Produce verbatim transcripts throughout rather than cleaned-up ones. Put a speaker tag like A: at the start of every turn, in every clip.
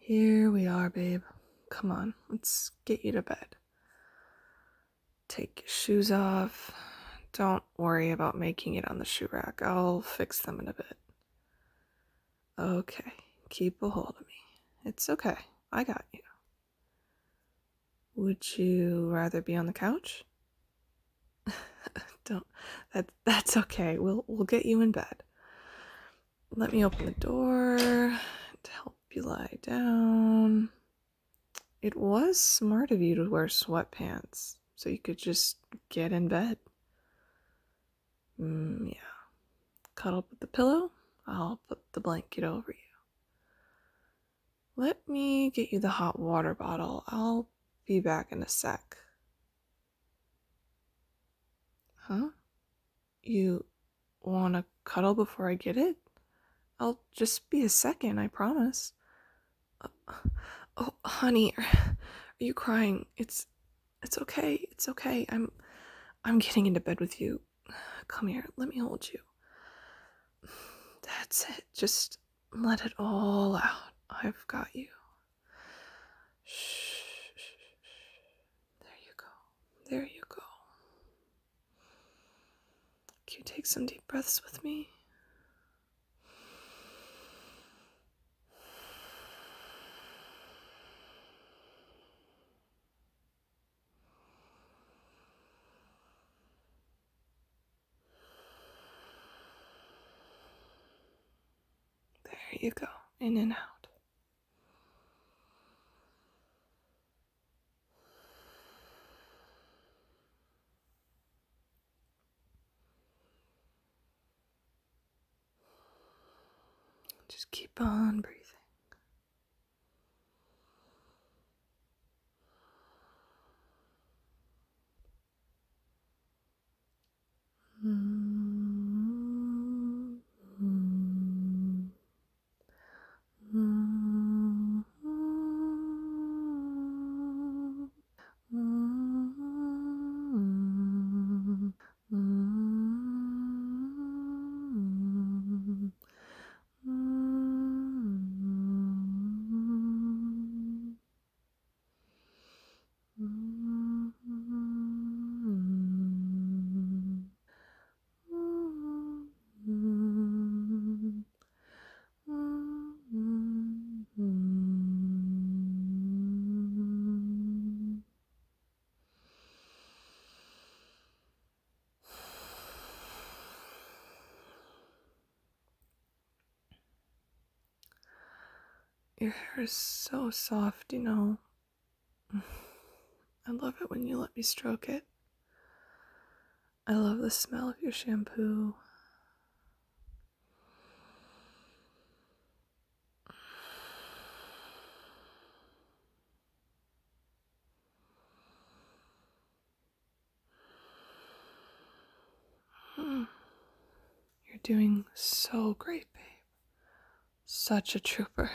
A: Here we are, babe. Come on, let's get you to bed. Take your shoes off. Don't worry about making it on the shoe rack. I'll fix them in a bit. Okay, keep a hold of me. It's okay. I got you. Would you rather be on the couch? Don't. That that's okay. We'll we'll get you in bed. Let me open the door to help you lie down. It was smart of you to wear sweatpants so you could just get in bed. Mm, yeah. Cuddle up with the pillow. I'll put the blanket over you. Let me get you the hot water bottle. I'll be back in a sec. Huh? You want to cuddle before I get it? I'll just be a second, I promise. Uh, oh, honey, are you crying? It's it's okay. It's okay. I'm I'm getting into bed with you. Come here. Let me hold you. That's it. Just let it all out. I've got you. Shh. There you go. There you go. Can you take some deep breaths with me? There you go. In and out. Just keep on breathing. Mm-hmm. Mm-hmm. Mm-hmm. Mm-hmm. Your hair is so soft, you know. I love it when you let me stroke it. I love the smell of your shampoo. You're doing so great, babe. Such a trooper.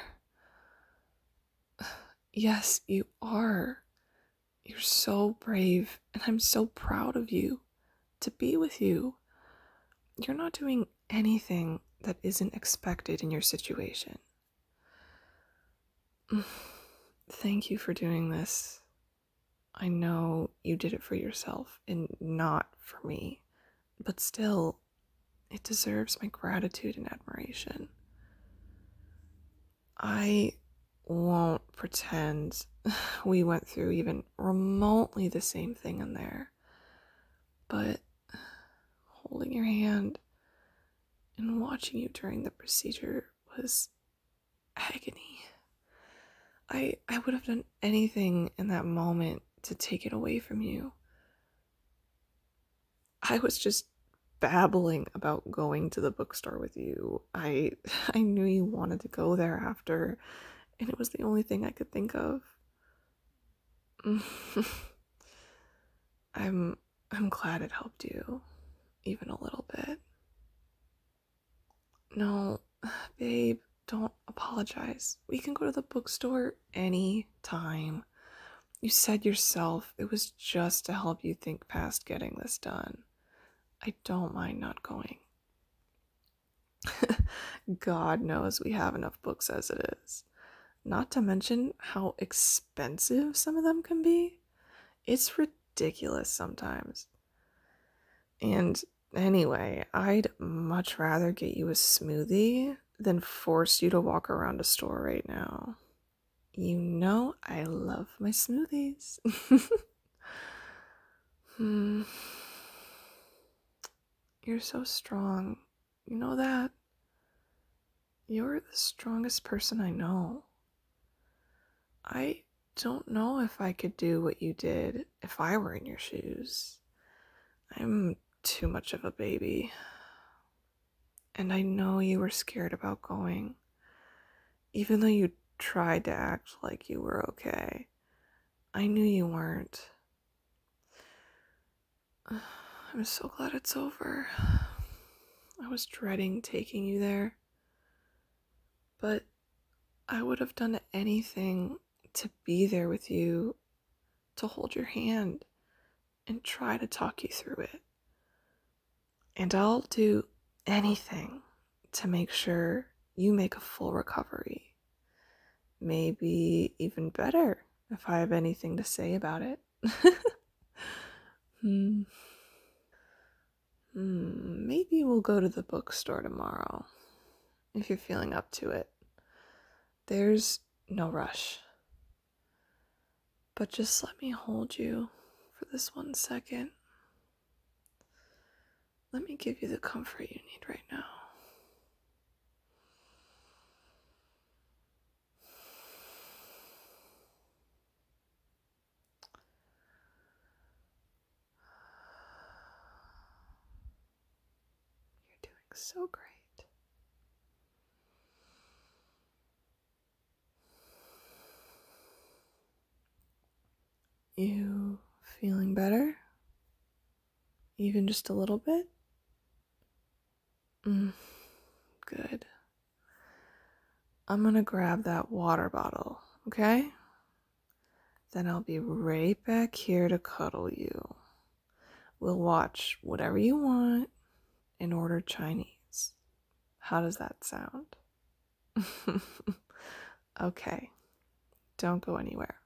A: Yes, you are. You're so brave, and I'm so proud of you to be with you. You're not doing anything that isn't expected in your situation. Thank you for doing this. I know you did it for yourself and not for me, but still, it deserves my gratitude and admiration. I won't pretend we went through even remotely the same thing in there, but holding your hand and watching you during the procedure was agony. I I would have done anything in that moment to take it away from you. I was just babbling about going to the bookstore with you. I I knew you wanted to go there after, and it was the only thing I could think of. I'm I'm glad it helped you, even a little bit. No, babe, don't apologize. We can go to the bookstore any time. You said yourself it was just to help you think past getting this done. I don't mind not going. God knows we have enough books as it is. Not to mention how expensive some of them can be. It's ridiculous sometimes. And anyway, I'd much rather get you a smoothie than force you to walk around a store right now. You know I love my smoothies. hmm. You're so strong. You know that? You're the strongest person I know. I don't know if I could do what you did if I were in your shoes. I'm too much of a baby. And I know you were scared about going, even though you tried to act like you were okay. I knew you weren't. I'm so glad it's over. I was dreading taking you there, but I would have done anything to be there with you, to hold your hand and try to talk you through it. And I'll do anything to make sure you make a full recovery. Maybe even better if I have anything to say about it. hmm. Hmm. Maybe we'll go to the bookstore tomorrow if you're feeling up to it. There's no rush. But just let me hold you for this one second. Let me give you the comfort you need right now. You're doing so great. You feeling better? Even just a little bit? Mm, good. I'm gonna grab that water bottle, okay? Then I'll be right back here to cuddle you. We'll watch whatever you want and order Chinese. How does that sound? Okay, don't go anywhere.